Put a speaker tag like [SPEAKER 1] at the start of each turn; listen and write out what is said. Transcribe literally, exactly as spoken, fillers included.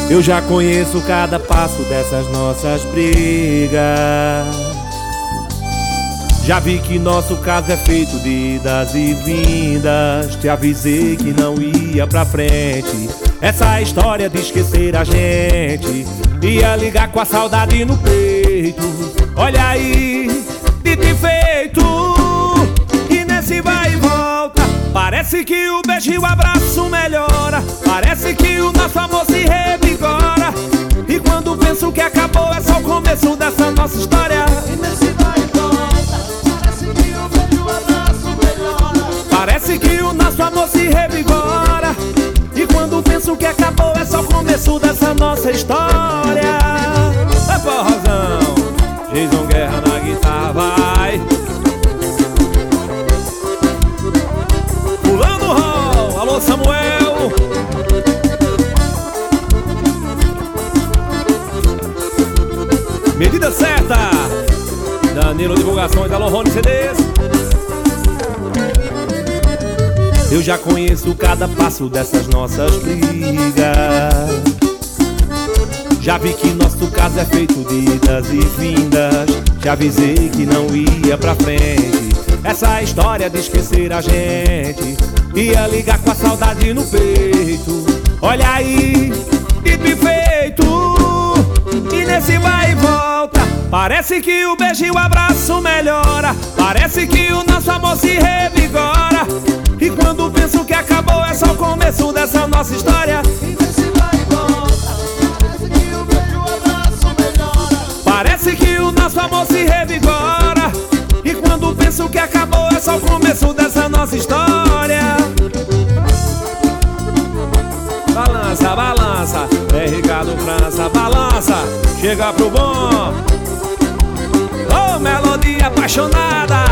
[SPEAKER 1] Eu já conheço cada passo dessas nossas brigas. Já vi que nosso caso é feito de idas e vindas. Te avisei que não ia pra frente. Essa história de esquecer a gente ia ligar com a saudade no peito. Olha aí, dito e feito. E nesse vai e volta, parece que o beijo e o abraço melhora. Parece que o nosso amor se revigora. E quando penso que acabou, é só o começo dessa nossa história.
[SPEAKER 2] E nesse vai e volta, parece que o beijo e o abraço melhora.
[SPEAKER 1] Parece que o nosso amor se revigora. E quando penso que acabou, é só o começo dessa nossa história. É forrozão, Jason Guerra na guitarra, vai. Pulando o rol, alô Samuel. Medida certa, Danilo Divulgações, alô Rony C Ds. Eu já conheço cada passo dessas nossas brigas. Já vi que nosso caso é feito de idas e vindas. Já avisei que não ia pra frente. Essa história de esquecer a gente ia ligar com a saudade no peito. Olha aí, dito e feito. E nesse vai e volta, parece que o beijo e o abraço melhora. Parece que o nosso amor se revigora. E quando penso que acabou, é só o começo dessa nossa história.
[SPEAKER 2] E nesse vai e volta, parece que o beijo e o abraço melhora.
[SPEAKER 1] Parece que o nosso amor se revigora. E quando penso que acabou, é só o começo dessa nossa história. Balança, balança, é Ricardo França, balança, chega pro bom. Oh, melodia apaixonada.